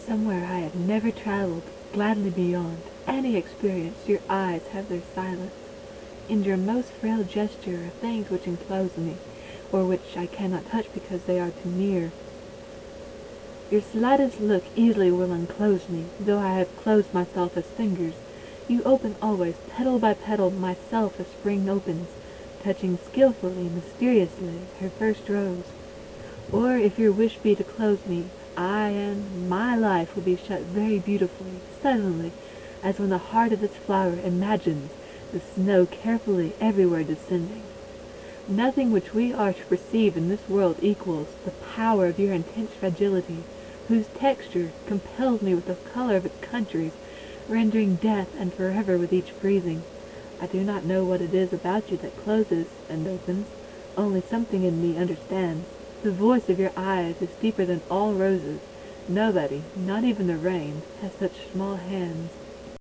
somewhere I have never traveled, gladly beyond any experience your eyes have their silence. In your most frail gesture are things which enclose me, or which I cannot touch because they are too near. Your slightest look easily will unclose me, though I have closed myself as fingers. You open always, petal by petal, myself as spring opens, touching skilfully, mysteriously, her first rose. Or if your wish be to close me, I and my life will be shut very beautifully, suddenly, as when the heart of its flower imagines the snow carefully everywhere descending. Nothing which we are to perceive in this world equals the power of your intense fragility, whose texture compels me with the color of its countries, rendering death and forever with each breathing. I do not know what it is about you that closes and opens, only something in me understands. The voice of your eyes is deeper than all roses. Nobody, not even the rain, has such small hands.